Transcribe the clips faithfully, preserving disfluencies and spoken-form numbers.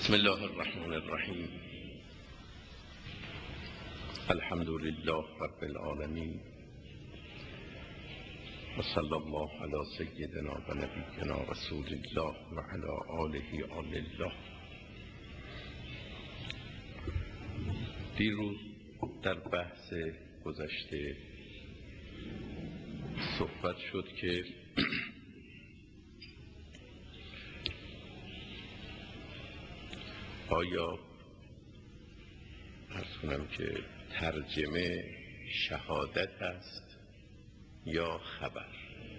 بسم الله الرحمن الرحیم. الحمد لله رب العالمین و صلی الله علی سیدنا و نبینا رسول الله و علی آله آل الله. دیروز در بحث گذشته صحبت شد که آیا عرض کنم که ترجمه شهادت است یا خبر؟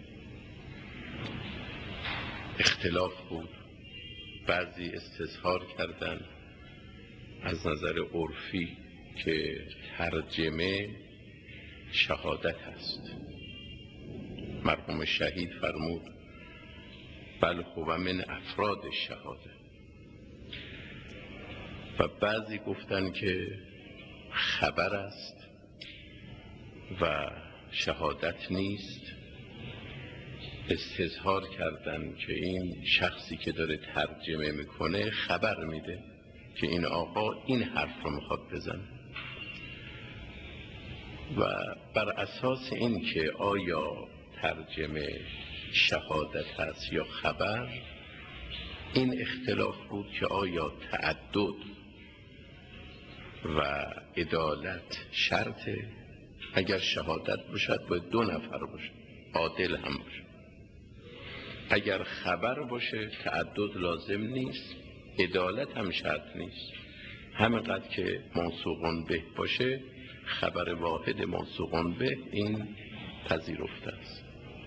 اختلاف بود. بعضی استظهار کردند از نظر عرفی که ترجمه شهادت است. مرحوم شهید فرمود بل هو من افراد شهادت. و بعضی گفتن که خبر است و شهادت نیست. استظهار کردن که این شخصی که داره ترجمه میکنه خبر میده که این آقا این حرف رو میخواد بزنه. و بر اساس این که آیا ترجمه شهادت هست یا خبر، این اختلاف بود که آیا تعدد و عدالت شرطه؟ اگر شهادت باشد باید دو نفر باشه، عادل هم باشه. اگر خبر باشه تعدد لازم نیست، عدالت هم شرط نیست. همینقدر که موثوق به باشه، خبر واحد موثوق به این پذیرفته است.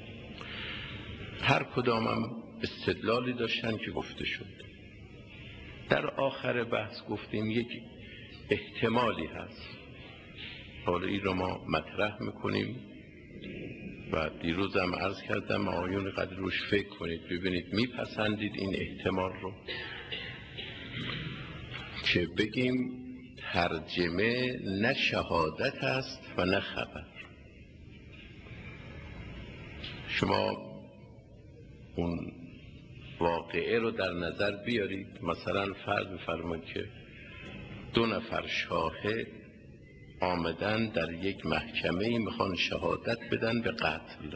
هر کدامم استدلالی داشتن که گفته شد. در آخر بحث گفتیم یک احتمالی هست، حالا این رو ما مطرح میکنیم و دیروزم عرض کردم آقایون قدر روش فکر کنید، ببینید میپسندید این احتمال رو که بگیم ترجمه نه شهادت است و نه خبر. شما اون واقعه رو در نظر بیارید. مثلا فرض بفرمایید که دو نفر شاهد آمدن در یک محکمه میخوان شهادت بدن به قتل.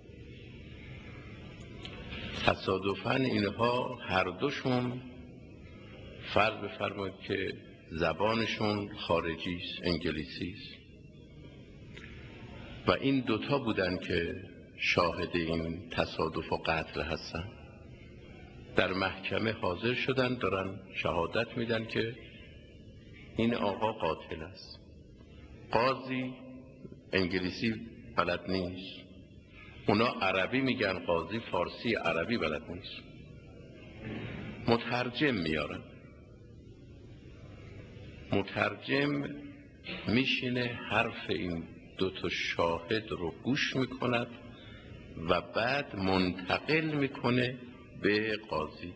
تصادفاً اینها هر دوشون فرض بفرمایید که زبانشون خارجی است، انگلیسی است، و این دوتا بودن که شاهد این تصادف و قتل هستن. در محکمه حاضر شدن، دارن شهادت میدن که این آقا قاتل است. قاضی انگلیسی بلد نیست، اونا عربی میگن، قاضی فارسی عربی بلد نیست، مترجم میارن. مترجم میشینه حرف این دو تا شاهد رو گوش میکند و بعد منتقل میکنه به قاضی.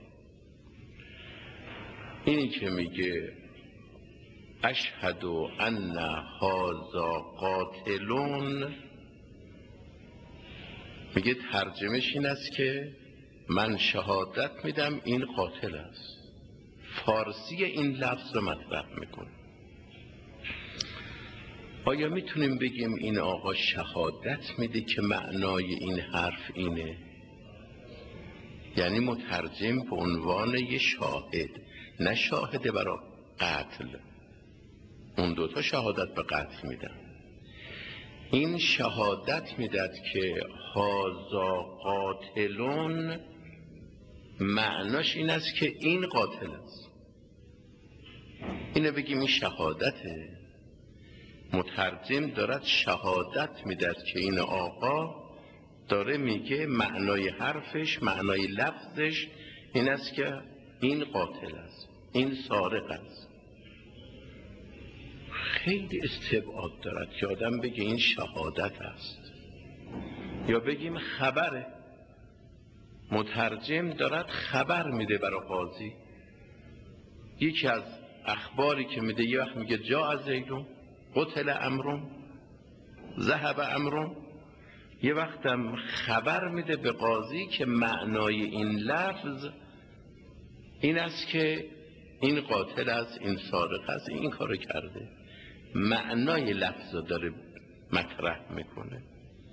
اینی که میگه اشهد ان هذا قاتلون، میگه ترجمهش این است که من شهادت میدم این قاتل است. فارسی این لفظ رو مطرح میکنه. آیا میتونیم بگیم این آقا شهادت میده که معنای این حرف اینه؟ یعنی مترجم به عنوان یه شاهد، نه شاهد برای قتل، اون دوتا شهادت به قتل میدن، این شهادت میداد که هازا قاتلون، معناش این است که این قاتل است. اینو بگیم این شهادته. مترجم دارد شهادت میداد که این آقا داره میگه معنای حرفش، معنای لفظش این است که این قاتل است، این سارق است. خیلی استبعاد دارد که آدم بگه این شهادت است یا بگیم خبره. مترجم دارد خبر میده برای قاضی. یکی از اخباری که میده، یه وقت میگه جا از زیدون قتل امرون ذهب امرون، یه وقتم خبر میده به قاضی که معنای این لفظ این است که این قاتل است، این سارق است، این کارو کرده. معنای لفظ رو داره مطرح میکنه.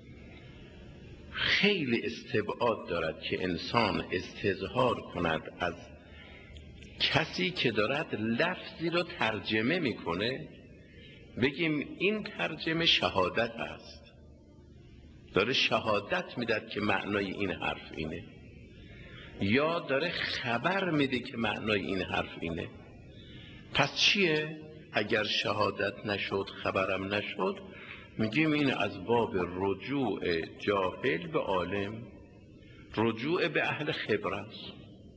خیلی استبعاد دارد که انسان استظهار کند از کسی که دارد لفظی رو ترجمه میکنه، بگیم این ترجمه شهادت است، داره شهادت میداد که معنای این حرف اینه، یا داره خبر میده که معنای این حرف اینه. پس چیه؟ اگر شهادت نشد، خبرم نشد، میگیم این از باب رجوع جاهل به عالم، رجوع به اهل خبره است.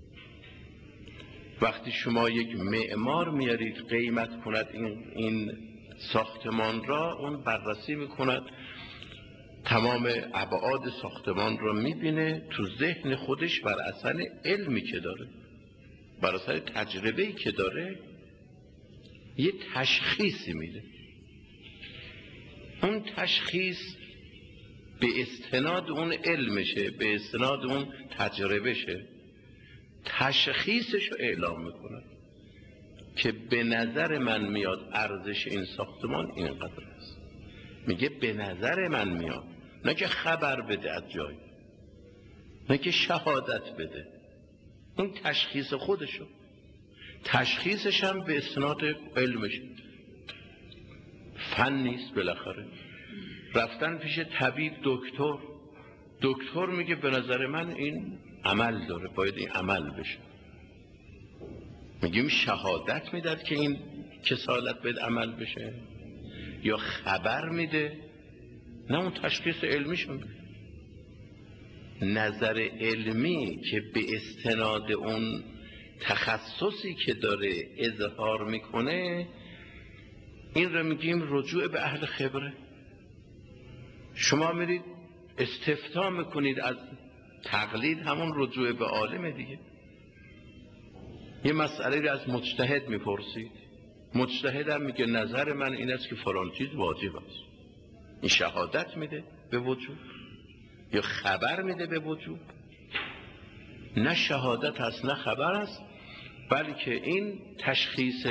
وقتی شما یک معمار میارید قیمت کند این, این ساختمان را، اون بررسی میکند، تمام ابعاد ساختمان را میبینه، تو ذهن خودش بر اثر علمی که داره، بر اثر تجربه‌ای که داره، یه تشخیصی میده. اون تشخیص به استناد اون علمشه، به استناد اون تجربهشه، تشخیصش رو اعلام میکنه که به نظر من میاد ارزش این ساختمان اینقدر است. میگه به نظر من میاد، نه که خبر بده از جای، نه که شهادت بده. اون تشخیص خودشو، تشخیصش هم به استناد علمش، فن نیست. بالاخره رفتن پیش طبیب، دکتر، دکتر میگه به نظر من این عمل داره، باید این عمل بشه. میگیم شهادت میداد که این کسالت باید عمل بشه، یا خبر میده؟ نه، اون تشخیص علمیشون. نظر علمی که به استناد اون تخصصی که داره اظهار میکنه، این رو میگیم رجوع به اهل خبره. شما میرید استفتاء میکنید از تقلید، همون رجوع به عالم دیگه. یه مسئله رو از مجتهد میپرسید، مجتهد هم میگه نظر من این است که فلان چیز واجب است. این شهادت میده به وجوب یا خبر میده به وجوب؟ نه شهادت هست نه خبر است، بلکه این تشخیص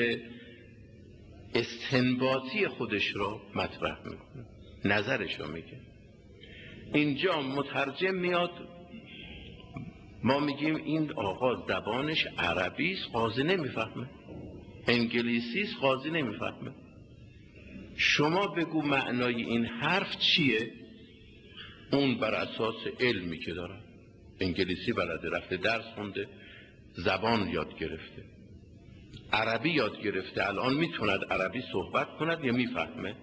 استنباطی خودش رو مطرح میکنه، نظرش رو میگه. اینجا مترجم میاد، ما میگیم این آقا زبانش عربی است، قاضی نمیفهمه، انگلیسی است، قاضی نمیفهمه. شما بگو معنای این حرف چیه؟ اون بر اساس علمی که داره، انگلیسی بلده، رفته درس خونده، زبان یاد گرفته، عربی یاد گرفته، الان میتوند عربی صحبت کند یا میفهمه.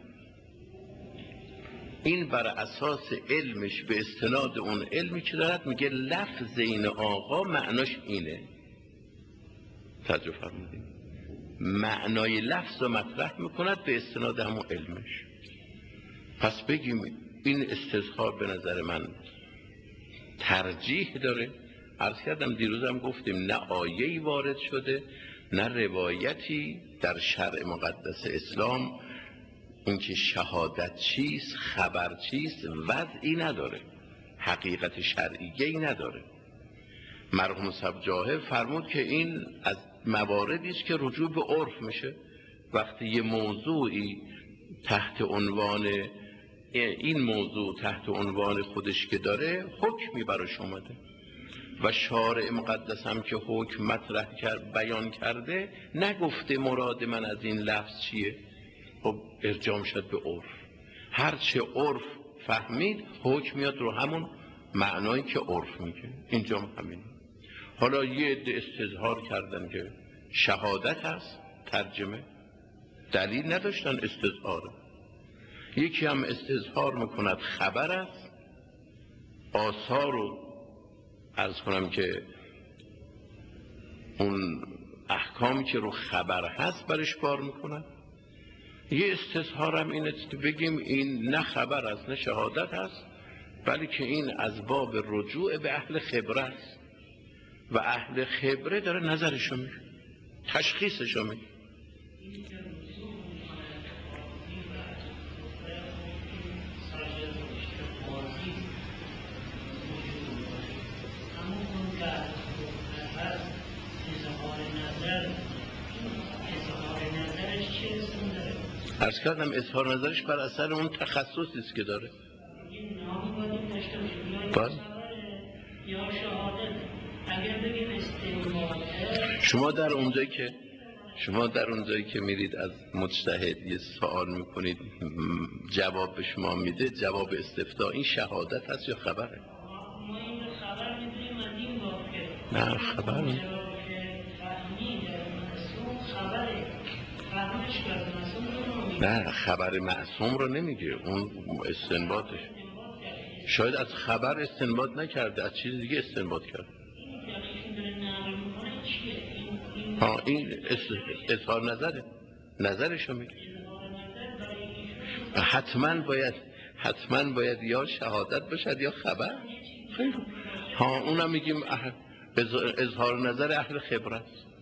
این بر اساس علمش به استناد اون علمی که دارد میگه لفظ این آقا معناش اینه. توجه فرمودید؟ معنای لفظ رو مطرح میکند به استناد همون علمش. پس بگیم این استظهار به نظر من ترجیح داره. عرض کردم دیروزم گفتیم نه آیه‌ای وارد شده، نه روایتی در شرع مقدس اسلام اینکه شهادت چیست، خبر چیست، وضعی نداره، حقیقت شرعیه‌ای نداره. مرحوم سبجاهه فرمود که این از مواردی است که رجوع به عرف میشه. وقتی یه موضوعی تحت عنوان این موضوع تحت عنوان خودش که داره حکمی براش اومده و شارع مقدس هم که حکم مطرح کرد، بیان کرده، نگفته مراد من از این لفظ چیه، خب ارجاع شد به عرف. هرچه عرف فهمید حکم میاد رو همون معنایی که عرف میگه. اینجا همین. حالا یه عده استظهار کردن که شهادت هست، ترجمه دلیل نداشتن استظهاره. یکی هم استظهار میکند خبر است، آثار رو عرض کنم که اون احکامی که رو خبر هست برش کار میکنن. یه استظهارم اینه که بگیم این نه خبر است نه شهادت هست، بلکه این از باب رجوع به اهل خبره است و اهل خبره داره نظرشو میگه، تشخیصشو میگه. عرض کردم اظهار نظرش بر اثر اون تخصصی است که داره. بله. شما در اونجایی که شما در اونجایی که میرید از مجتهد یه سوال میکنید جواب به شما میده، جواب استفتاء، این شهادت هست یا خبره؟ نه خبر نیست. نه خبر معصوم رو نمیگه، اون استنباطش. شاید از خبر استنباط نکرده، از چیز دیگه استنباط کرده. ها این اظهار نظره، نظرشو میگه. حتما باید حتما باید یا شهادت باشد یا خبر. خیلی ها اونم میگیم اظهار نظر اهل خبرت.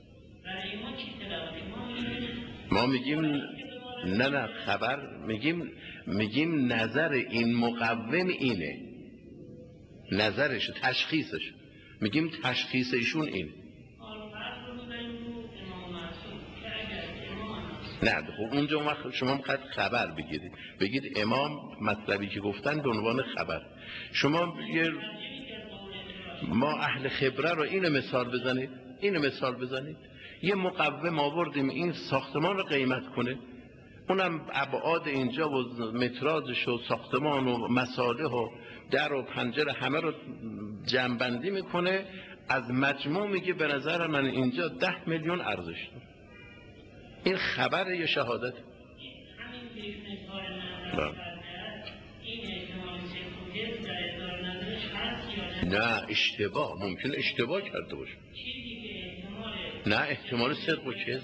ما میگیم نه نه خبر، میگیم میگیم نظر این مقوم اینه، نظرش تشخیصش، میگیم تشخیص ایشون این. نه خب اونجا وقت شما میخواید خبر بگیرید، بگید امام مطلبی که گفتن به عنوان خبر. شما یه ما اهل خبره رو اینو مثال بزنید، اینو مثال بزنید، یه مقوم آوردیم این ساختمان رو قیمت کنه، اونم ابعاد اینجا و متراژش و ساختمان و مصالح و در و پنجره همه رو جمع‌بندی میکنه، از مجموع میگه به نظر من اینجا ده میلیون ارزش داره. این خبره یا شهادت؟ نه اشتباه، ممکن اشتباه کرده باشه. نه احتمال صدق و کذب.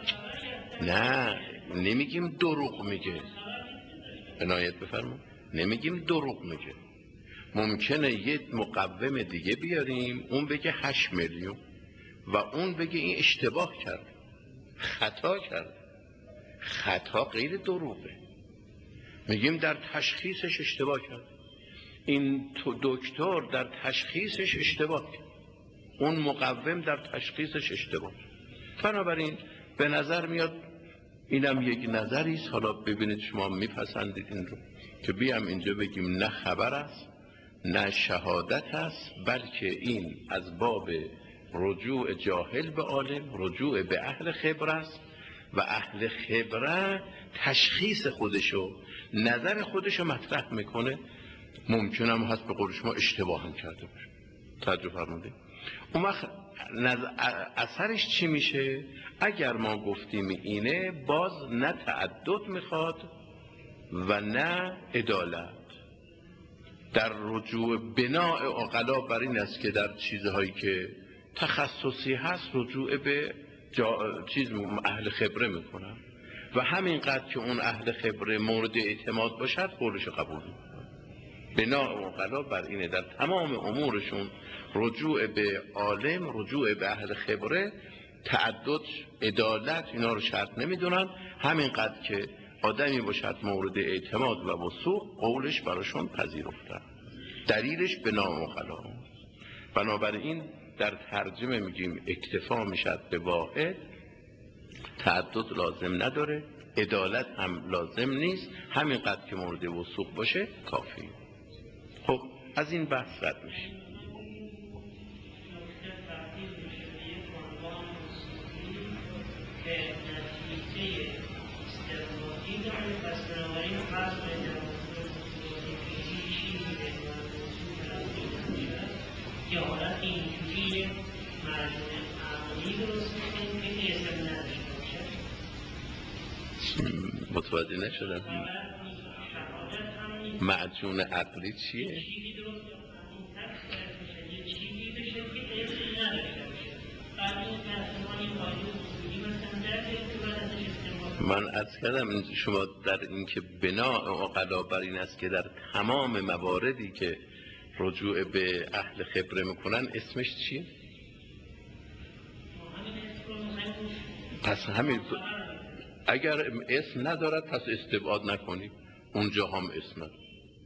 نه نمیگیم دروغ میگه، عنایت بفرمایید، نمیگیم دروغ میگه. ممکنه یه مقوم دیگه بیاریم اون بگه هشت میلیون و اون بگه این اشتباه کرد، خطا کرد. خطا غیر دروغه، میگیم در تشخیصش اشتباه کرد. این تو دکتر در تشخیصش اشتباه کرد، اون مقوم در تشخیصش اشتباه کرد. بنابراین به نظر میاد اینم یک نظریست. حالا ببینید شما میپسندید این رو که بیام اینجا بگیم نه خبر است نه شهادت است، بلکه این از باب رجوع جاهل به عالم، رجوع به اهل خبره است و اهل خبره تشخیص خودشو، نظر خودشو مطرح میکنه. ممکنه هم هست به قول شما اشتباه هم کرده باشه. توجه فرمودید؟ اون وقت اثرش چی میشه؟ اگر ما گفتیم اینه، باز نه تعدد میخواد و نه عدالت. در رجوع بناء عقلا بر این است که در چیزهایی که تخصصی هست رجوع به جا... چیز اهل خبره میکنن و همینقدر که اون اهل خبره مورد اعتماد باشد قولش قبول میکنن. بناء عقلا بر اینه در تمام امورشون رجوع به عالم، رجوع به اهل خبره، تعدد، عدالت اینا رو شرط نمیدونن. همینقدر که آدمی باشد مورد اعتماد و وثوق قولش براشون پذیرفته. دلیلش بناء عقلا. بنابراین در ترجمه میگیم اکتفا میشد به واحد، تعدد لازم نداره، عدالت هم لازم نیست، همینقدر که مورد وثوق باشه کافی. خب از این بحث رد میشه. یا حالت اینجوری مرجون عقلی درست میکنیم که اسم نداشته باشه. متوجه نشدم معجون عقلی چیه؟ یه چیزی درست این تکس باید بشه، یه چیزی بشه که اسم نداشته باشه. بعد این تحصیلانی قاعده اصولی مثلا در که بعد ازش استفاده. من عرض کردم شما در این که بناء عقلا بر این است که در تمام مواردی که رجوع به اهل خبره میکنن اسمش چیه؟ پس همین اگر اسم ندارد پس استبعاد نکنید، اونجا هم اسم ندارد.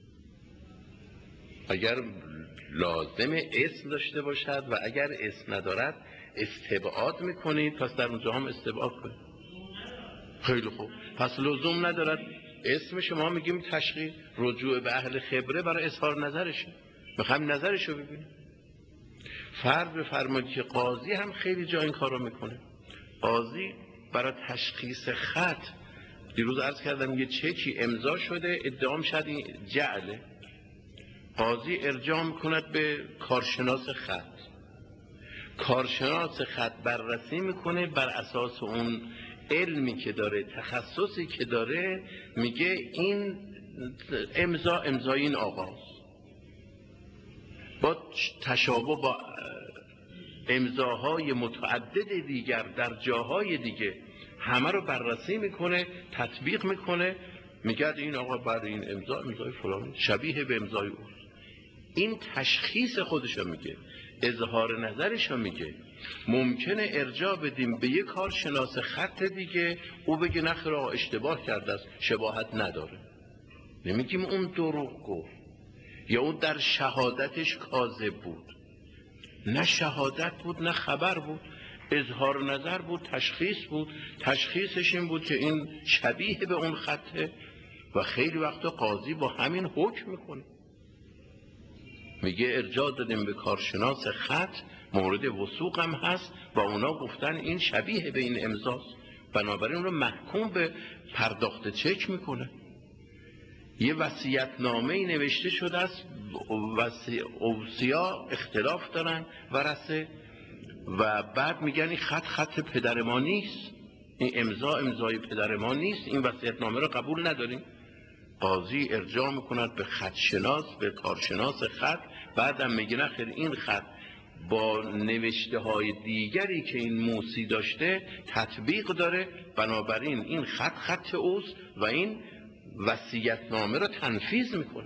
اگر لازم اسم داشته باشد و اگر اسم ندارد استبعاد میکنید، پس در اونجا هم استبعاد کنید. خیلی خوب، پس لزوم ندارد اسم شما میگیم تشخیص، رجوع به اهل خبره برای اظهار نظرشه، میخوایم نظرشو ببینیم. فرض بفرمایید که قاضی هم خیلی جا این کارو میکنه. قاضی برای تشخیص خط، دیروز عرض کردم یه چکی امضا شده ادعا میشد این جعله، قاضی ارجاع میکند به کارشناس خط، کارشناس خط بررسی میکنه، بر اساس اون علمی که داره، تخصصی که داره، میگه این امضا امضای این آقاست. با تشابه با امضاهای متعدد دیگر در جاهای دیگه همه رو بررسی میکنه، تطبیق میکنه، میگه این آقا بعد این امضا امضای فلان شبیه به امضای اوست. این تشخیص خودشو میگه، اظهار نظرشو میگه. ممکنه ارجاع بدیم به یک کارشناس خط دیگه، او بگه نخیر آقا اشتباه کرده است، شباهت نداره. نمیگیم اون دروغ گفت یا اون در شهادتش کاذب بود، نه شهادت بود نه خبر بود، اظهار نظر بود، تشخیص بود. تشخیصش این بود که این شبیه به اون خطه و خیلی وقتا قاضی با همین حکم میکنه، میگه ارجاع دادیم به کارشناس خط، مورد وثوق هم هست، با اونا گفتن این شبیه به این امضاست، بنابراین اون رو محکوم به پرداخت چک میکنه. یه وصیت‌نامه‌ای نوشته شده است، اوصیا اختلاف دارن ورثه و بعد میگن این خط خط پدر ما نیست، این امضا امضای پدر ما نیست، این وصیت‌نامه رو قبول نداریم. قاضی ارجاع میکند به خط شناس، به کارشناس خط، بعدم میگه نخیر این خط با نوشته های دیگری که این موسی داشته تطبیق داره، بنابراین این خط خط اوست و این وصیت‌نامه رو تنفیذ میکنه.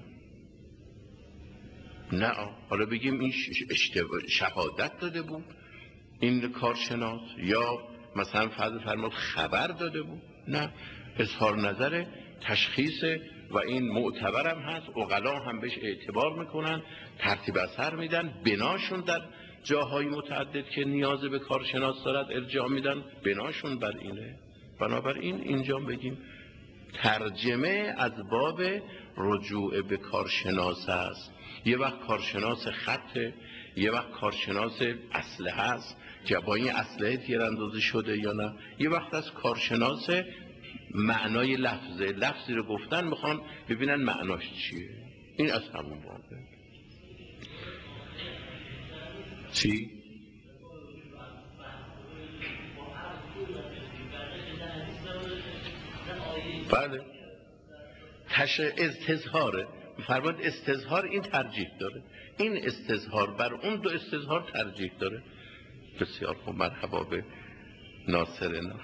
نه حالا بگیم این شهادت داده بود این کارشناس یا مثلا فرض فرمود خبر داده بود، نه، اظهار نظر، تشخیص و این معتبرم هست، عقلا هم بهش اعتبار میکنن، ترتیب اثر میدن، بناشون در جاهای متعدد که نیاز به کارشناس دارد ارجاع میدن، بناشون بر اینه. بنابراین اینجا بگیم ترجمه از باب رجوع به کارشناس است. یه وقت کارشناس خطه، یه وقت کارشناس اسلحه است که با این اسلحه تیراندازی شده یا نه، یه وقت از کارشناس معنای لفظه، لفظی رو گفتن میخوان ببینن معناش چیه. این از همون بابه. چی؟ بله تش استظهاره، فرمود استظهار این ترجیح داره، این استظهار بر اون دو استظهار ترجیح داره. بسیار خوب، مرحبا به ناصرنا.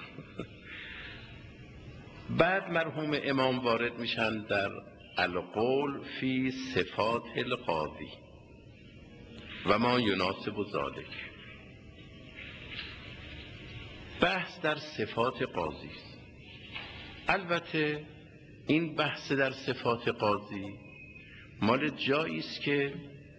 بعد مرحوم امام وارد میشن در القول فی صفات القاضی و ما یناسب ذلک. بحث در صفات قاضی است. البته این بحث در صفات قاضی مال جایی است که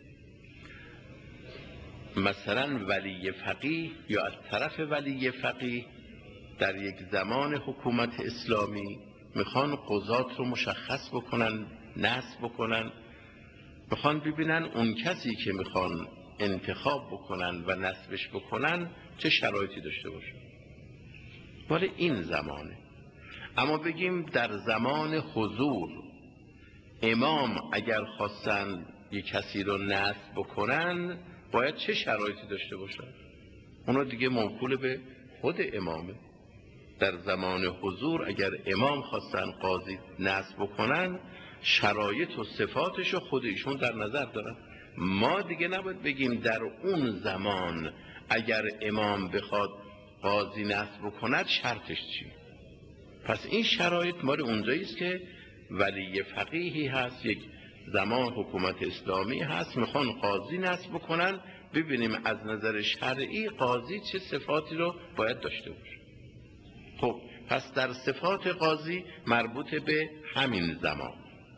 مثلا ولی فقیه یا از طرف ولی فقیه در یک زمان حکومت اسلامی میخوان قضات رو مشخص بکنن، نصب بکنن، میخوان ببینن اون کسی که میخوان انتخاب بکنن و نصبش بکنن چه شرایطی داشته باشه. ولی این زمانه. اما بگیم در زمان حضور امام اگر خواستن یک کسی رو نصب بکنن باید چه شرایطی داشته باشن؟ اونا دیگه موکول به خود امامه. در زمان حضور اگر امام خواستن قاضی نصب بکنن شرایط و صفاتش رو خود ایشون در نظر دارن. ما دیگه نباید بگیم در اون زمان اگر امام بخواد قاضی نصب بکند شرطش چی. پس این شرایط مال اونجایی است که ولی فقیهی هست، یک زمان حکومت اسلامی هست، میخوان قاضی نصب بکنن، ببینیم از نظر شرعی قاضی چه صفاتی رو باید داشته باشه. خب پس در صفات قاضی مربوط به همین زمان.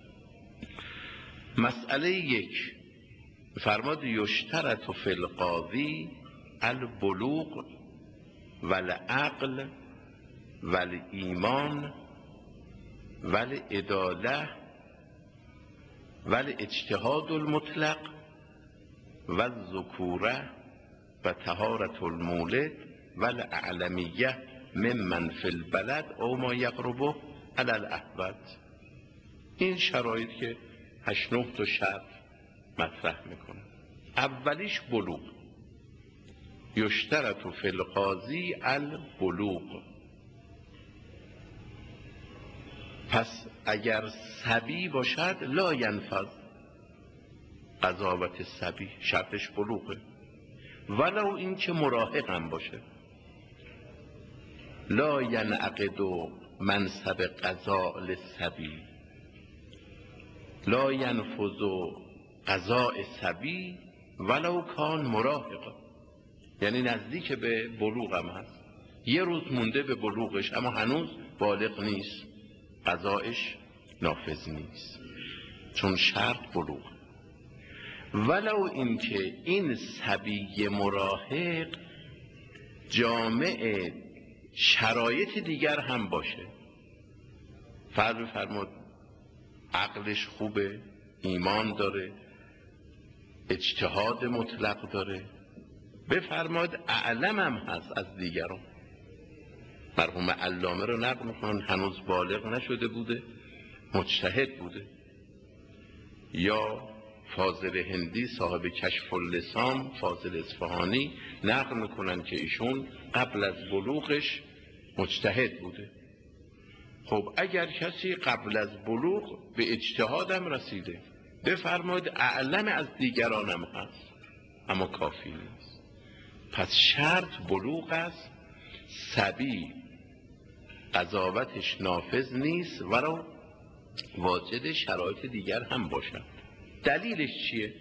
مسئله یک، فرماد یشترط فی القاضی البلوغ والعقل ولی ایمان ولی عداله ولی اجتهاد المطلق و ذکوره و طهارت المولد ولی اعلمیه ممن فی البلد او ما یقربه علی الاحوط. این شرایط که هشت نه تا شرط مطرح میکنه. اولیش بلوغ، یشترط فی القاضی البلوغ. پس اگر صبی باشد لا ینفذ قضاوت صبی، شرطش بلوغه، ولو این که مراهق هم باشه. لا ینعقد منصب قضاء للصبی، لا ینفذ قضاء صبی ولو کان مراهقا. یعنی نزدیک به بلوغ هم هست، یه روز مونده به بلوغش اما هنوز بالغ نیست، قضایش نافذ نیست، چون شرط بلوغ. ولو اینکه این صبی مراهق جامع شرایط دیگر هم باشه. فرض بفرمود عقلش خوبه، ایمان داره، اجتهاد مطلق داره، بفرماد اعلم هم هست از دیگران. مرحوم علامه رو نقل میکنن هنوز بالغ نشده بوده، مجتهد بوده. یا فاضل هندی صاحب کشف اللسان، فاضل اصفهانی، نقل میکنن که ایشون قبل از بلوغش مجتهد بوده. خب اگر کسی قبل از بلوغ به اجتهادم رسیده، بفرماید اعلم از دیگرانم هست، اما کافی نیست. پس شرط بلوغ است. صبی قضاوتش نافذ نیست ولو واجد شرایط دیگر هم باشد. دلیلش چیه؟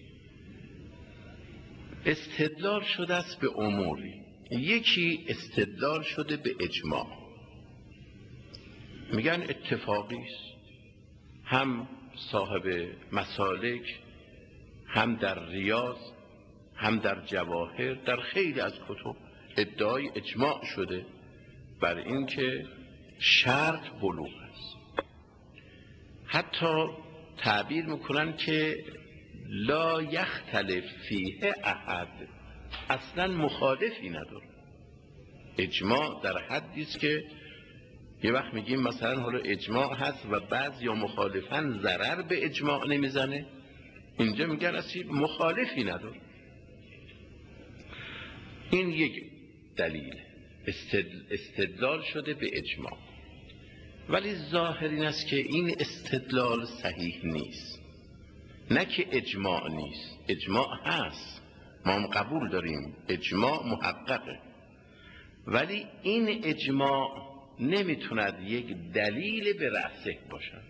استدلال شده است به اموری. یکی استدلال شده به اجماع، میگن اتفاقی است، هم صاحب مسالک هم در ریاض هم در جواهر در خیلی از کتب ادعای اجماع شده بر این که شرط بلوغ است. حتی تعبیر میکنن که لا یختلف فیه احد، اصلا مخالفی نداره. اجماع در حدی است که یه وقت میگیم مثلا حالا اجماع هست و بعض یا مخالفن ضرر به اجماع نمیزنه، اینجا میگن اصلا مخالفی نداره. این یک دلیل استدلال شده به اجماع. ولی ظاهر این است که این استدلال صحیح نیست. نه که اجماع نیست، اجماع هست، ما هم قبول داریم اجماع محققه، ولی این اجماع نمیتوند یک دلیل به رأسه باشد.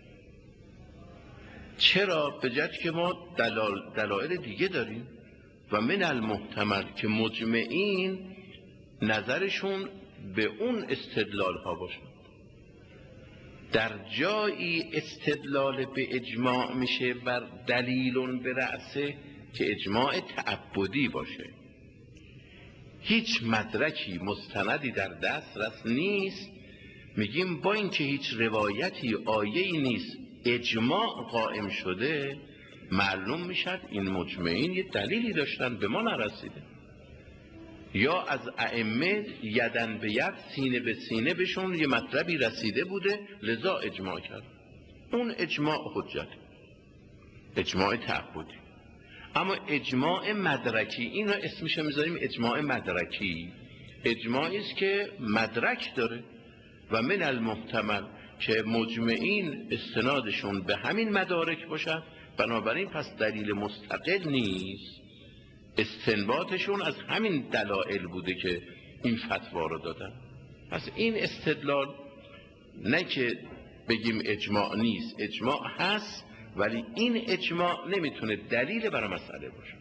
چرا؟ به جهت که ما دلال دلایل دیگه داریم و من المحتمل که مجمعین نظرشون به اون استدلال ها باشد. در جایی استدلال به اجماع میشه بر دلیل به رأسه که اجماع تعبدی باشه، هیچ مدرکی مستندی در دسترس نیست، میگیم با اینکه هیچ روایتی آیه‌ای نیست اجماع قائم شده، معلوم میشد این مجمعین یه دلیلی داشتن به ما نرسیده، یا از ائمه یدن به ید سینه به سینه بهشون یه مطلبی رسیده بوده لذا اجماع کرد. اون اجماع حجت، اجماع تعبدی. اما اجماع مدرکی، این رو اسمش میذاریم اجماع مدرکی، اجماعی است که مدرک داره و من المحتمل که مجمعین استنادشون به همین مدارک باشد، بنابراین پس دلیل مستقل نیست، استنباطشون از همین دلائل بوده که این فتوا رو دادن. پس این استدلال نه که بگیم اجماع نیست، اجماع هست، ولی این اجماع نمیتونه دلیل برای مسئله باشه.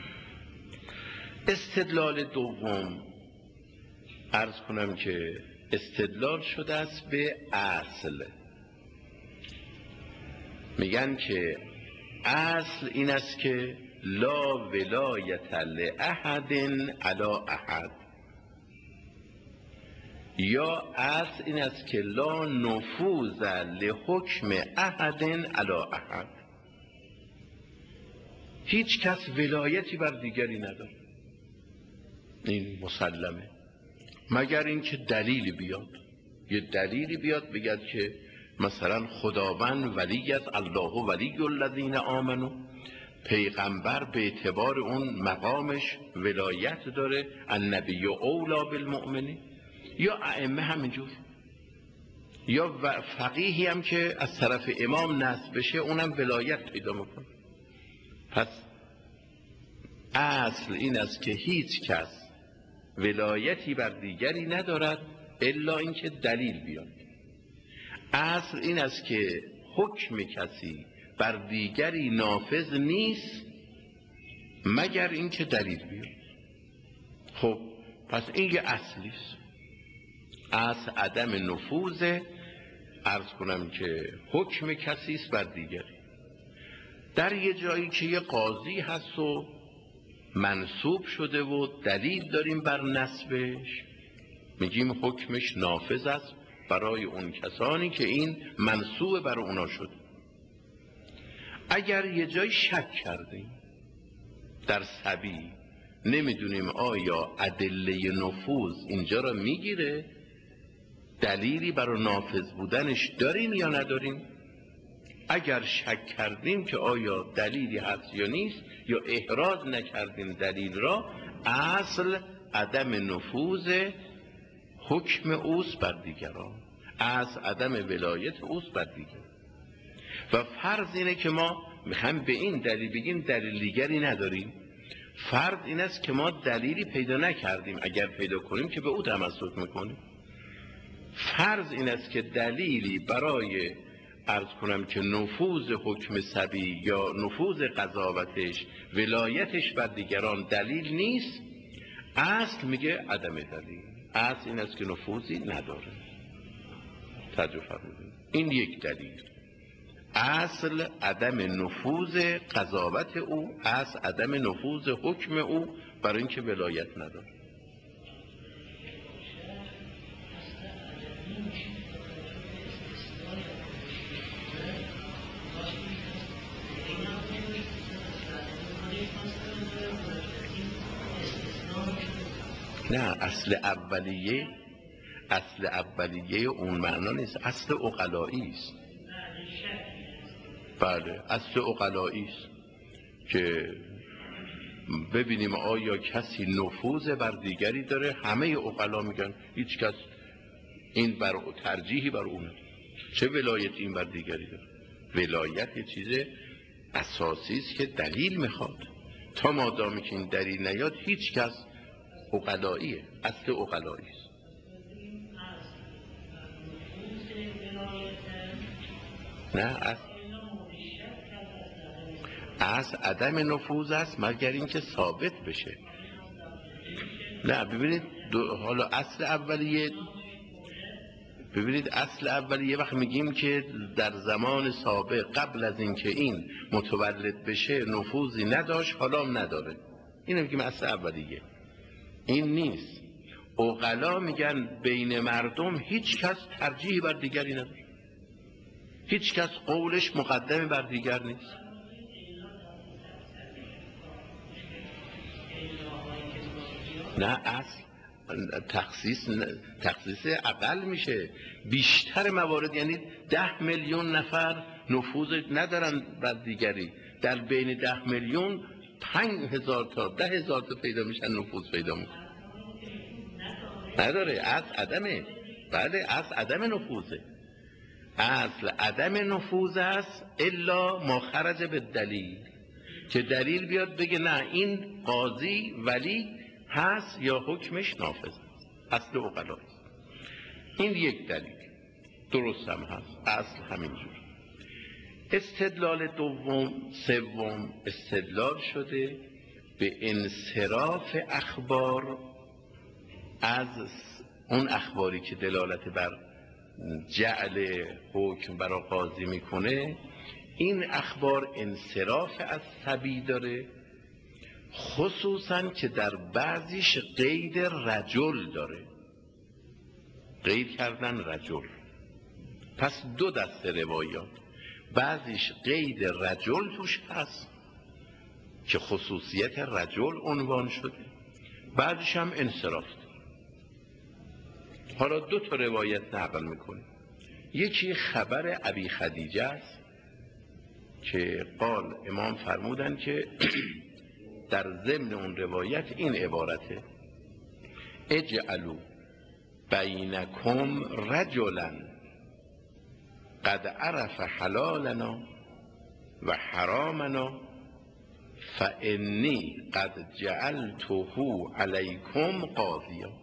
استدلال دوم عرض کنم که استدلال شده است به اصل. میگن که اصل این است که لا ولایت لاحد علی احد، یا اصل این است که لا نفوذ لحکم احد علی احد، هیچ کس ولایتی بر دیگری نداره. این مسلمه، مگر اینکه دلیلی بیاد، یه دلیلی بیاد بگد که مثلا خداوند ولی است، الله ولی الذین آمنوا، پیغمبر به اعتبار اون مقامش ولایت داره، النبی اولی بالمؤمنین، یا ائمه همینجور، یا فقیهی هم که از طرف امام نصب بشه اونم ولایت پیدا میکنه. پس اصل این است که هیچ کس ولایتی بر دیگری ندارد الا اینکه دلیل بیاد. اصل این است که حکم کسی بر دیگری نافذ نیست مگر اینکه دلیل بیاد. خب پس این یه اصلیست. اصل عدم نفوذ، عرض کنم که حکم کسی است بر دیگری. در یه جایی که یه قاضی هست و منصوب شده و دلیل داریم بر نصبش، میگیم حکمش نافذ است برای اون کسانی که این منصوب بر اونا شده. اگر یه جای شک کردیم در صبی، نمیدونیم آیا ادله نفوذ اینجا را میگیره، دلیلی برای نافذ بودنش داریم یا نداریم، اگر شک کردیم که آیا دلیلی هست یا نیست، یا احراز نکردیم دلیل را، اصل عدم نفوذ حکم اوست بر دیگران، اصل عدم ولایت اوست بر دیگران. و فرض اینه که ما میخوایم به این دلیل بگیم دلیل دیگری نداریم. فرض این است که ما دلیلی پیدا نکردیم، اگر پیدا کنیم که به او تمسک میکنیم. فرض این است که دلیلی برای عرض کنم که نفوذ حکم صبی یا نفوذ قضاوتش، ولایتش بر دیگران دلیل نیست، اصل میگه عدم دلیل، اصل این است که نفوذی نداره. توجه فرمودید، این یک دلیل. اصل عدم نفوذ قضاوت او، اصل عدم نفوذ حکم او برای اینکه ولایت نداره. نه، اصل اولیه، اصل اولیه اون معنا نیست، اصل عقلایی است. بله، اصل عقلایی است که ببینیم آیا کسی نفوذ بر دیگری داره. همه عقلا میگن هیچ کس این بر ترجیحی بر اونه، چه ولایت این بر دیگری داره. ولایت یه چیز اساسی است که دلیل میخواد. تا مادامی که این دلیل نیاد هیچ کس، عقلاییه، اصل عقلایی است. نه، اصل اصل عدم نفوذ است مگر اینکه ثابت بشه. نه ببینید حالا اصل اولیه، ببینید اصل اولیه وقت میگیم که در زمان سابق قبل از اینکه این متولد بشه نفوذی نداشت، حالا هم نداره، اینو میگیم اصل اولیه. این نیست. عقلا میگن بین مردم هیچ کس ترجیحی بر دیگری نداره، هیچ کس قولش مقدم بر دیگر نیست. نه، اصل تخصیص تخصیص اقل میشه. بیشتر موارد یعنی ده میلیون نفر نفوذ ندارن بر دیگری، در بین ده میلیون پنج هزار تا ده هزار تا پیدا میشن نفوذ پیدا میکنن. نداره، اصل عدمه. بله، اصل عدم نفوذه. اصل عدم نفوذ است الا ما خرج به دلیل، که دلیل بیاد بگه نه این قاضی ولی هست یا حکمش نافذ است. اصل عقلایی. این یک دلیل درست هم هست، اصل همینجور. استدلال دوم سوم استدلال شده به انصراف اخبار از اون اخباری که دلالت بر جعل حکم برای قاضی میکنه. این اخبار انصراف از صبی داره، خصوصا که در بعضیش قید رجل داره. قید کردن رجل. پس دو دسته روایات، بعضیش قید رجل توش هست که خصوصیت رجل عنوان شده، بعضیش هم انصراف. حالا دو تا روایت نقل میکنه. یکی خبر ابی خدیجه است که قال امام فرمودن که در ضمن اون روایت این عبارته: اجعلوا بینکم رجلا قد عرف حلالنا و حرامنا فانی قد جعلته علیکم قاضیا.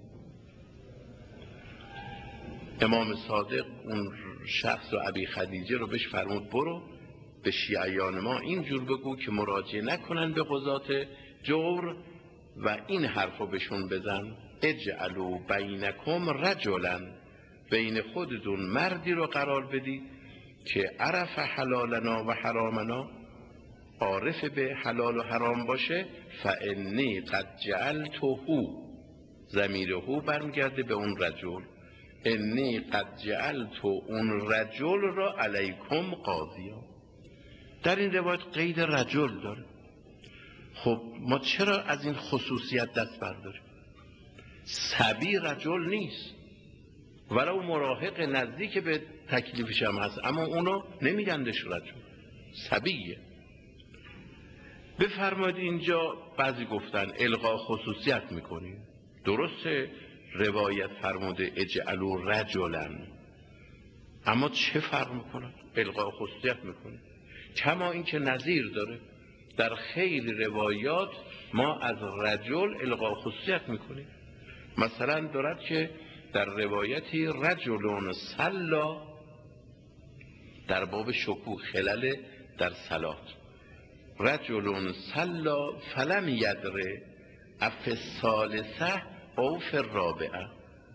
امام صادق اون شخص و ابی خدیجه رو بهش فرمود برو به شیعیان ما اینجور بگو که مراجعه نکنن به قضات جور و این حرف رو بهشون بزن: اجعلوا بینکم رجلا، بین خودتون مردی رو قرار بدید که عرف حلالنا و حرامنا، عارف به حلال و حرام باشه. فانی قد جعلته، ضمیره برمیگرده به اون رجل، انی قد جعلت اون رجل را علیکم قاضیا. در این روایت قید رجل داره. خب ما چرا از این خصوصیت دست برداریم؟ صبی رجل نیست، ولو مراهق نزدیک به تکلیفش هم هست، اما اونو نمیگندش رجل، صبیه. بفرمایید اینجا بعضی گفتن الغا خصوصیت میکنیم. درسته روایت فرموده اجعلوا رجلا، اما چه فرق میکنه؟ الغا خصوصیت میکنه. کما این که نظیر داره، در خیلی روایات ما از رجل الغا خصوصیت میکنیم. مثلا دارد که در روایتی رجل صلا، در باب شکوه خلل در صلات، رجل صلا فلم یدره اف الثالثه او فی الرابعه.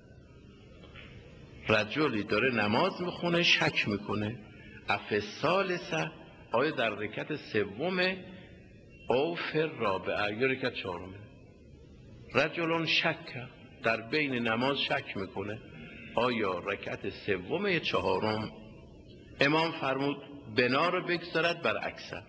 رجلی داره نماز میخونه شک میکنه، اف الثالثه آیا در رکعت سومه، او فی الرابعه یا رکعت چهارمه. رجلون شک، در بین نماز شک میکنه آیا رکعت سومه یا چهارم. امام فرمود بنا رو بگذارد بر اکثر.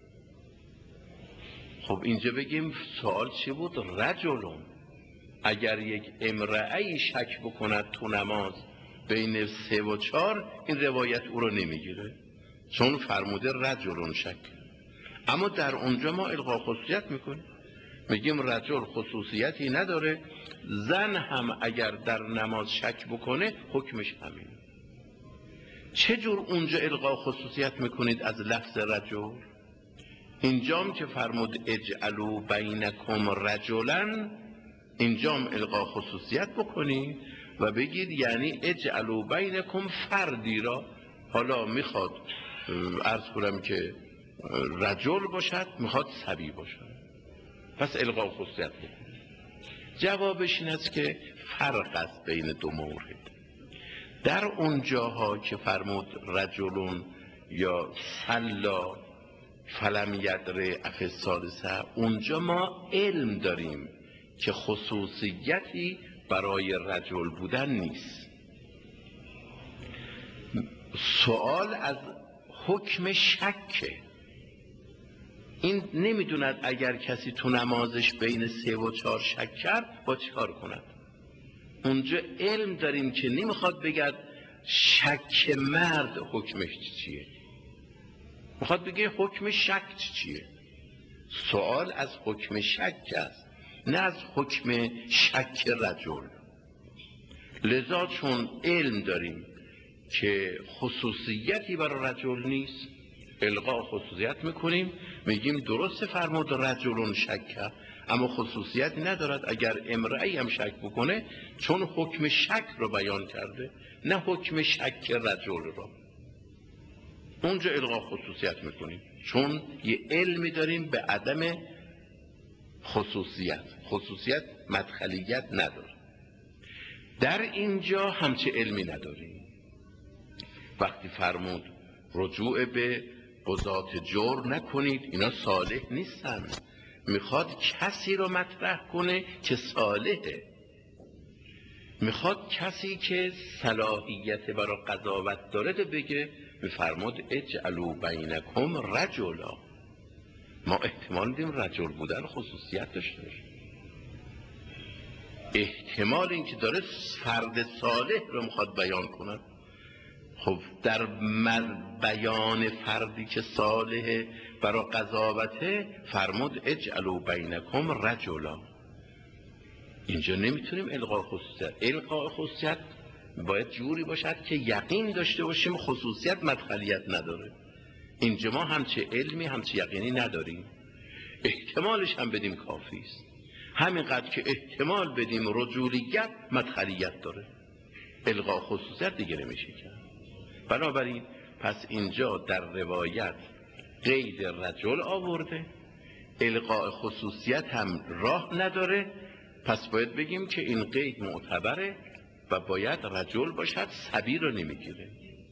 خب اینجا بگیم سوال چی بود؟ رجلون، اگر یک امرأهی شک بکند تو نماز بین سه و چهار، این روایت او رو نمیگیره، چون فرموده رجلون شک. اما در اونجا ما الغا خصوصیت میکنیم، میگیم رجل خصوصیتی نداره، زن هم اگر در نماز شک بکنه حکمش همینه. چجور اونجا الغا خصوصیت میکنید از لفظ رجل؟ اینجام که فرمود اجعلوا بینکم رجلا، اینجام الغا خصوصیت بکنید و بگید یعنی اجعلوا بینکم فردی را. حالا میخواد عرض کنم که رجل باشد، میخواد صبی باشد، پس الغا خصوصیت بکنید. جوابش این است که فرق است بین دو مورد. در اون جاها که فرمود رجلون یا صلا فلم یدره اف الثالثه، اونجا ما علم داریم که خصوصیتی برای رجل بودن نیست. سوال از حکم شکه. این نمیدوند اگر کسی تو نمازش بین سه و چهار شک کرد با چیکار کند. اونجا علم داریم که نمیخواد بگد شک مرد حکمش چیه، میخواد بگه حکم شک چیه. سوال از حکم شک است، نه از حکم شک رجل. لذا چون علم داریم که خصوصیتی برای رجل نیست، الغا خصوصیت میکنیم، میگیم درست فرمود رجلون شک، اما خصوصیتی ندارد اگر امرئی هم شک بکنه، چون حکم شک رو بیان کرده، نه حکم شک رجل رو. اونجا الغا خصوصیت میکنیم چون یه علمی داریم به عدم خصوصیت. خصوصیت مدخلیت نداره. در اینجا همچه علمی نداریم. وقتی فرمود رجوع به قضات جور نکنید، اینا صالح نیستن، میخواد کسی رو مطرح کنه که صالحه. میخواد کسی که صلاحیت برای قضاوت داره ده بگه، میفرمود اجعلوا بینکم رجلا. ما احتمال میدیم رجل بودن خصوصیت داشته باشه، احتمال این که داره فرد صالح رو میخواد بیان کنه. خب در بیان فردی که صالح برای قضاوته فرمود اجعلوا بینکم رجلا. اینجا نمیتونیم القاء خصوصیت. القاء خصوصیت باید جوری باشد که یقین داشته باشیم خصوصیت مدخلیت نداره. اینجا ما همچه علمی همچه یقینی نداریم، احتمالش هم بدیم کافی است. همینقدر که احتمال بدیم رجولیت مدخلیت داره، القاء خصوصیت دیگه نمیشه کرد. بنابراین پس اینجا در روایت قید رجل آورده، القاء خصوصیت هم راه نداره، پس باید بگیم که این قید معتبره و باید رجل باشد، صبی رو نمیگیره.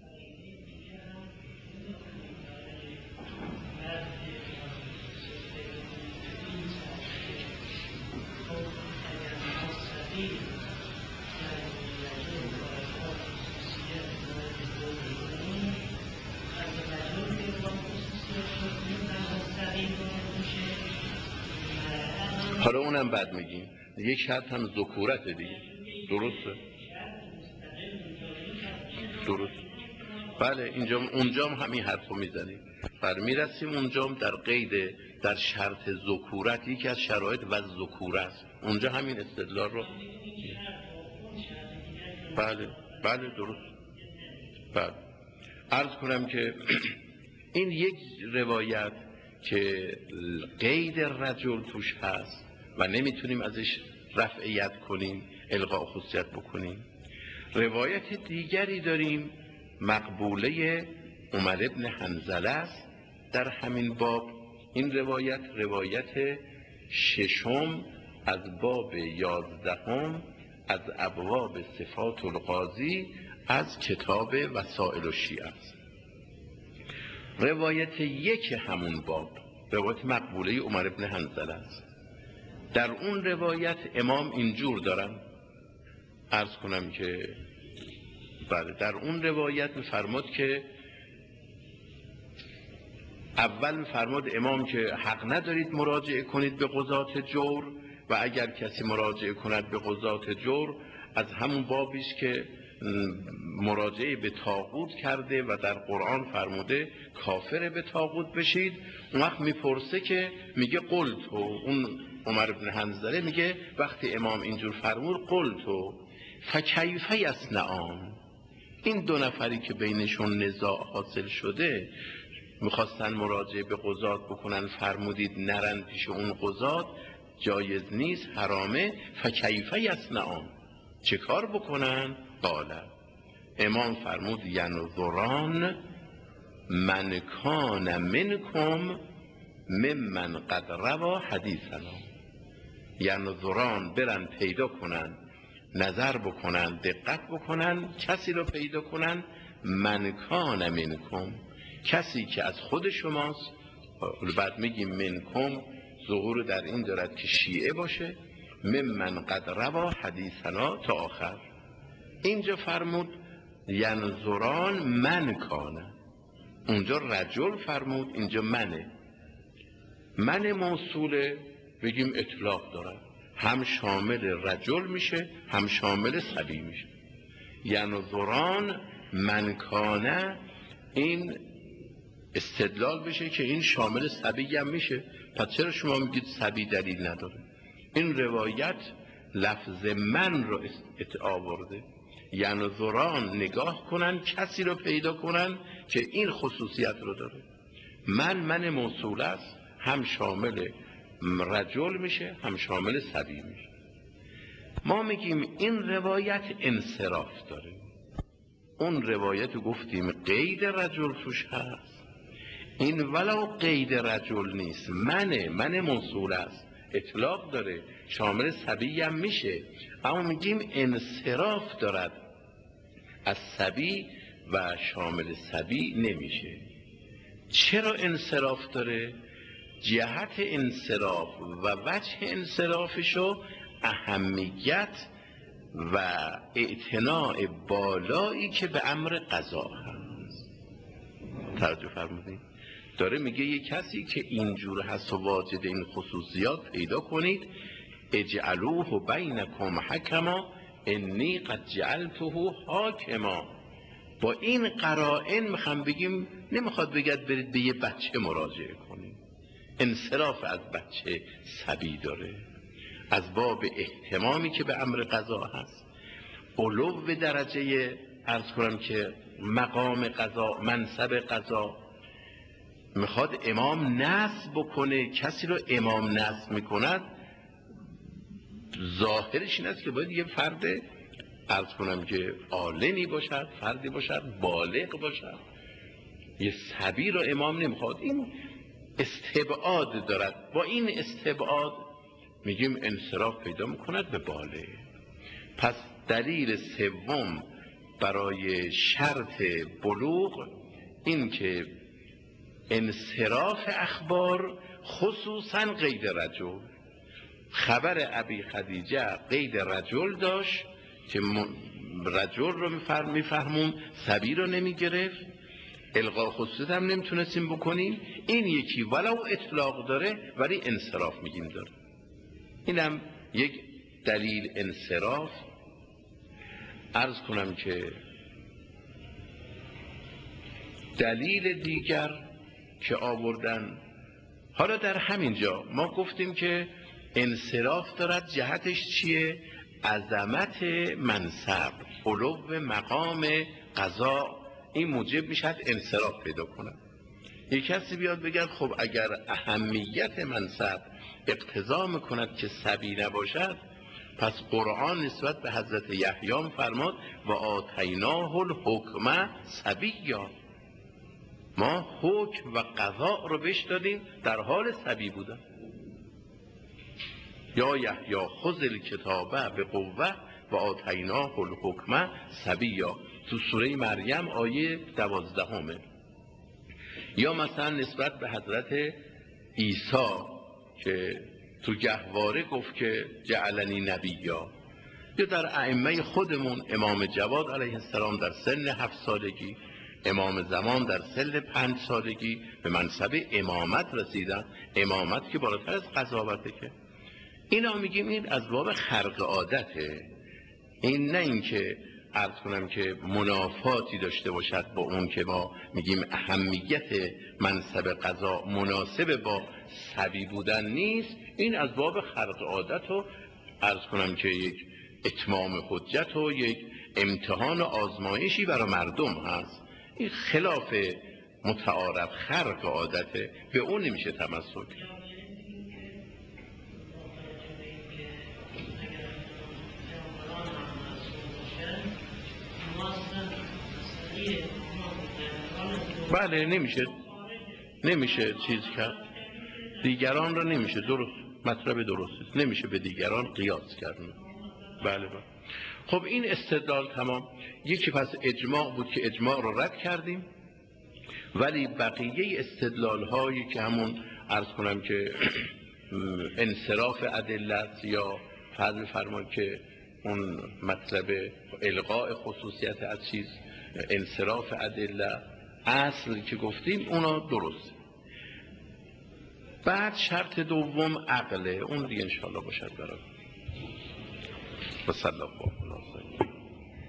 حالا اونم بعد میگیم یک شرط هم ذکورت دیگه. درسته درست بله، اینجا اونجا هم همین حرفو میزنیم. بر میرسیم اونجا هم در قید در شرط ذکورت یکی از شرایط و ذکوره است، اونجا همین استدلال رو بله بله درست. بله عرض کنم که این یک روایت که قید رجل توش هست و نمیتونیم ازش رفعیت کنیم، القاء خصوصیت بکنیم. روایت دیگری داریم مقبوله عمر ابن حنظله است در همین باب. این روایت روایت ششم از باب یازدهم از ابواب صفات القاضی از کتاب وسائل الشیعه است. روایت یک همون باب روایت مقبوله عمر ابن حنظله است. در اون روایت امام اینجور دارن، عرض کنم که بله در اون روایت میفرماد که اول میفرماد امام که حق ندارید مراجعه کنید به قضات جور و اگر کسی مراجعه کند به قضات جور از همون بابیش که مراجعه به طاغوت کرده و در قرآن فرموده کافر به طاغوت بشید. اون وقت میپرسه که میگه قلتو، اون عمر بن حنظله میگه وقتی امام اینجور فرمود قلتو فکیف یصنعان، این دو نفری که بینشون نزاع حاصل شده میخواستن مراجعه به قضات بکنن، فرمودید نرن پیش اون قضات، جایز نیست، حرامه، فکیف یصنعان، چه کار بکنن؟ قال امام فرمود ینظران من کان منکم ممن قد روا حدیثنا. ینظران برن پیدا کنن، نظر بکنن، دقت بکنن، کسی رو پیدا کنن من کان منکم، کسی که از خود شماست. بعد میگیم منکم ظهور در این دارد که شیعه باشه، ممن قد روا حدیثنا تا آخر. اینجا فرمود ینظران من کانه، اونجا رجل فرمود، اینجا منه. من موصوله بگیم اطلاق داره، هم شامل رجل میشه هم شامل صبی میشه. ینظران من کانه این استدلال بشه که این شامل صبی هم میشه. پس چرا شما میگید صبی دلیل نداره؟ این روایت لفظ من رو آورده، ینظران نگاه کنن، کسی رو پیدا کنن که این خصوصیت رو داره. من من موصول است، هم شامل رجل میشه هم شامل صبی میشه. ما میگیم این روایت انصراف داره. اون روایت گفتیم قید رجل توش هست، این ولو قید رجل نیست، منه، من موصول است، اطلاق داره، شامل صبی هم میشه، اما میگیم انصراف دارد، از صبی و شامل صبی نمیشه. چرا انصراف داره؟ جهت انصراف و وجه انصرافشو اهمیت و اعتناع بالایی که به امر قضا هست. توجه فرمودید؟ داره میگه یه کسی که اینجور هست و واجد این خصوصیات پیدا کنید، اجعلوه بینکم حکما انی قد جعلته حاکما. با این قرائن میخوام بگیم، نمیخواد بگید برید به یه بچه مراجعه کنید، انصراف از بچه صبی داره، از باب اهتمامی که به امر قضا هست، علو درجه عرض کنم که مقام قضا، منصب قضا. میخواد امام نصب بکنه، کسی رو امام نصب میکند ظاهرش این است که باید یه فرد عرض کنم که عالمی باشد، فردی باشد، بالغ باشد. یه صبی رو امام نمیخواد، این استبعاد دارد. با این استبعاد میگیم انصراف پیدا میکند به بالغ. پس دلیل سوم برای شرط بلوغ این که انصراف اخبار خصوصا قید رجل. خبر ابی خدیجه قید رجل داشت که رجل رو میفهمون، صبی رو نمیگرفت، الغا خصوصیت هم نمیتونستیم بکنیم. این یکی ولو اطلاق داره ولی انصراف میگیم داره. این هم یک دلیل انصراف. عرض کنم که دلیل دیگر که آوردن، حالا در همین جا ما گفتیم که انصراف دارد، جهتش چیه؟ عظمت منصب، علو مقام قضا، این موجب میشد انصراف پیدا کنه. یک کسی بیاد بگه خب اگر اهمیت منصب اقتضا میکند که صبی نباشد، پس قرآن نسبت به حضرت یحیی فرماد و آتیناه الحکم صبیا، ما حکم و قضا رو بهش دادیم در حال صبی بودن. یا یحیی خذ الکتابه به قوه و آتیناه الحکم صبیا، تو سوره مریم آیه دوازدهمه. یا مثلا نسبت به حضرت عیسی که تو گهواره گفت که جعلنی نبیا. یا در ائمه خودمون امام جواد علیه السلام در سن هفت سالگی، امام زمان در سن پنج سالگی به منصب امامت رسیدن. امامت که بالاتر از قضاوته. که اینا میگیم این از باب خرق عادته، این نه اینکه عرض کنم که منافاتی داشته باشد با اون که ما میگیم اهمیت منصب قضا مناسب با صبی بودن نیست. این از باب خرق عادت و عرض کنم که یک اتمام حجت و یک امتحان و آزمایشی برای مردم هست. این خلاف متعارف خرق عادته، به اون نمیشه تمسک. بله نمیشه نمیشه چیز کرد، دیگران رو نمیشه، درست مطلب درست نمیشه به دیگران قیاس کردن. بله بله. خب این استدلال تمام. یکی پس اجماع بود که اجماع رو رد کردیم، ولی بقیه استدلال هایی که همون عرض کنم که انصراف ادلت یا فرض فرمان که اون مطلب الغاء خصوصیت از چیز، انصراف ادله اصل که گفتیم اونا درست. بعد شرط دوم عقله، اون دیگه انشاءالله باشد برای و صلی الله علیه و سلم.